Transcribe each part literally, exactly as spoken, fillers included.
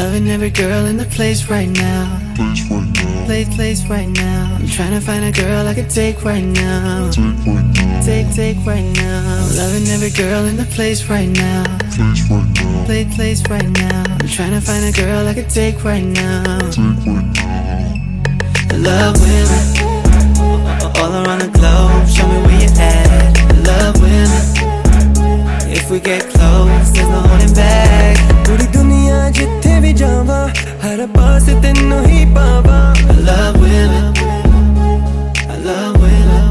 Loving every girl in the place right now. Place right now. Place, place right now. I'm trying to find a girl I could take right now. Take right now. Take, take right now. Loving every girl in the place right now. Place right now. Place, place right now. I'm trying to find a girl I could take right now. Take right now. I love women all around the globe. Show me where you at. I love women. If we get close, there's no holding back. पूरी दुनिया जिथे भी जावा, हर पास तेनू ही पावा. I love women. I love women.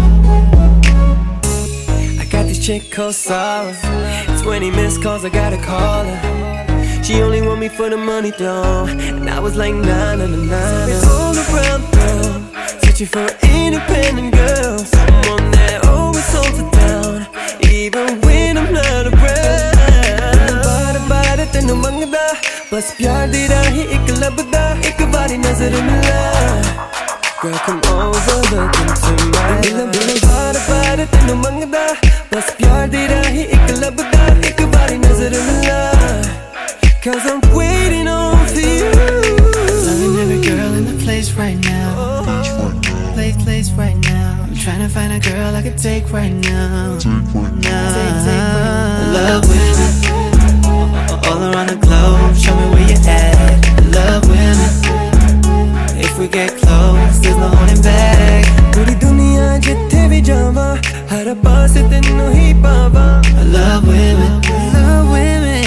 I got this chick called Sarah. twenty missed calls, I gotta call her. She only want me for the money though, and I was like nah nah nah nah. It's all around town, searching for an independent girl, someone that always holds it down, even when I'm not around. बार बार तेनू मंगदा, बस प्यार दी राही एक लभदा, एक बारी नजर मिला. Girl, come over, look into my eyes. बार बार तेनू मंगदा, बस प्यार दी राही एक लभदा, एक बारी नजर मिला. Cause I'm waiting on for you. Loving every girl in the place right now. Place right now. Place, place right now. I'm trying to find a girl I could take right now. Take right now. Take, take right now. I love women all around the globe. Show me where you at. I love women. If we get close, there's no holding back. पूरी दुनिया जिथे भी जावा, हर पास तेनू ही पावा. I love women. I love women.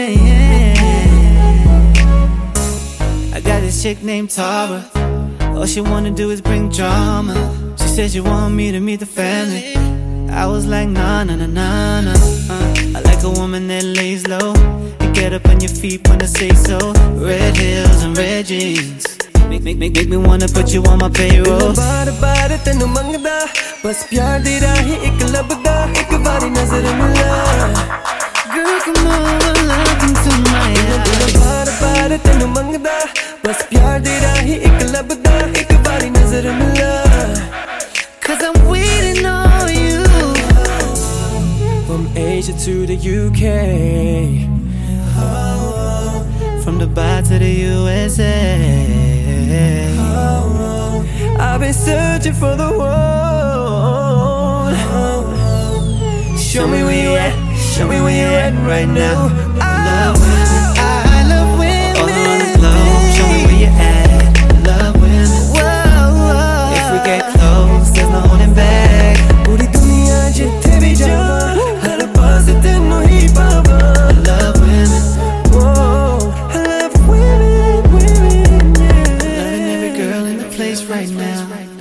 Yeah. I got this chick named Tara. All she wanna do is bring drama. She said she want me to meet the family. I was like nah nah nah nah nah. uh, I like a woman that lays low and get up on your feet when I say so. Red heels and red jeans make make make make me wanna put you on my payroll. बार बार तेनू मंगदा, बस प्यार दी राही एक लभदा, एक बारी नजर मिला. Girl, come over, look into my eyes. बार बार तेनू मंगदा, बस प्यार दी राही एक लभदा, एक बारी नजर मिला. Cause I'm waiting on you. From Asia to the U K, From Dubai to the U S A. I've been searching for the one. Show me where you at, show me where you at right now. I love women. I love women. All around the globe, show me where you at. I love women. Whoa, whoa. If we get close, there's no holding back. पूरी दुनिया जिथे भी जावा, हर पास तेनू ही पावा. I love women. Whoa, I love women, women, yeah. Loving every girl in the place right now.